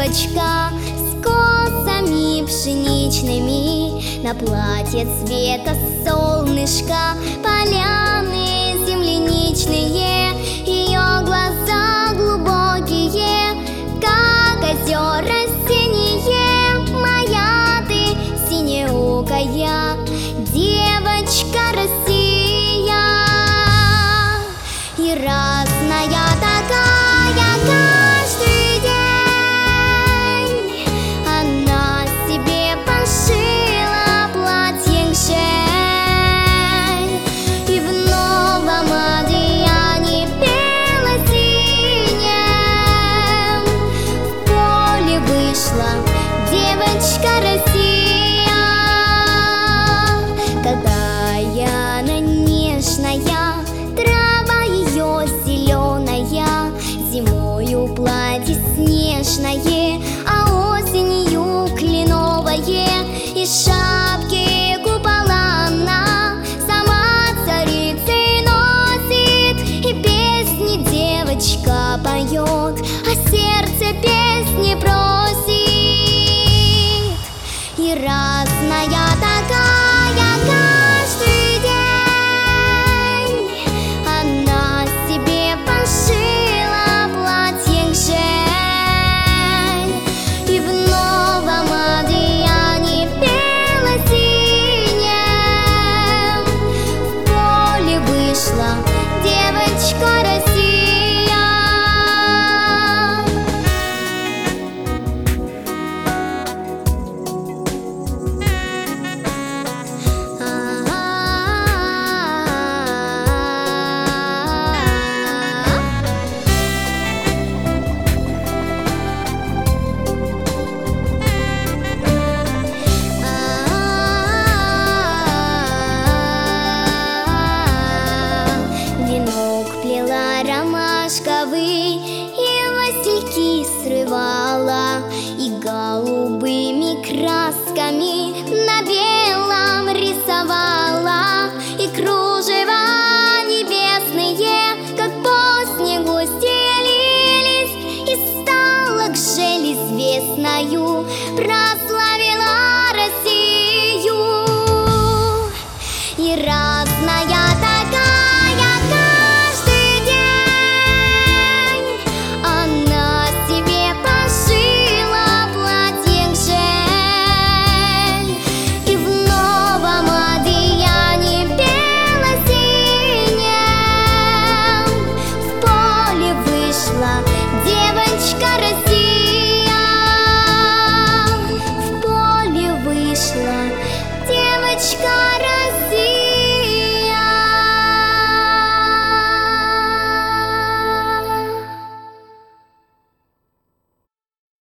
девочка с косами пшеничными, на платье цвета солнышка поляны земляничные. Ее глаза глубокие, как озера синие. Моя ты синеокая девочка Россия, и разная такая каждый день. Она себе пошила платье к шее, и в новом одеянии бело-синем в поле вышла девочка Россия. Какая она нежная, трава ее зеленая, зимою платье снежное, а осенью кленовое. И шапки купола она сама царицей носит, и песни девочка поет, а сердце песни просит. И разная такая каждый день. Она себе пошила платье к шее, и в новом одеянии бело-синем в поле вышла девочка Россия. Венок плела ромашковый, и васильки срывала, и голубыми красками на белом рисовала, и кружева небесные, как по снегу стелились, и стала к желе известною прославлена.